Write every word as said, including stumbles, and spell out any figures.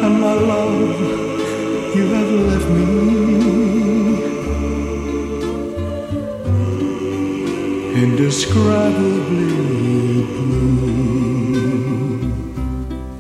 and my love, you have left me indescribably blue.